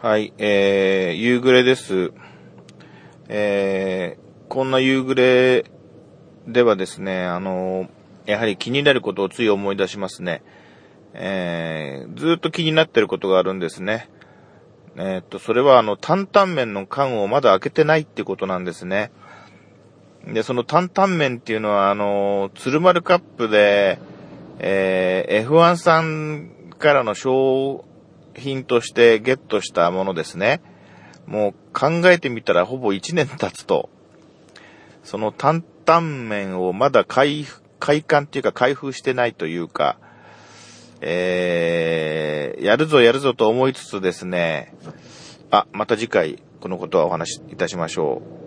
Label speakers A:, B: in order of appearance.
A: はい、夕暮れです。こんな夕暮れではですね、やはり気になることをつい思い出しますね。ずっと気になってることがあるんですね。それは担々麺の缶をまだ開けてないってことなんですね。で、その担々麺っていうのは、鶴丸カップで、F1 さんからの商品としてゲットしたものですね。もう考えてみたらほぼ1年経つと、その担々麺をまだ開缶っていうか開封してないというか、やるぞと思いつつですね、また次回このことはお話しいたしましょう。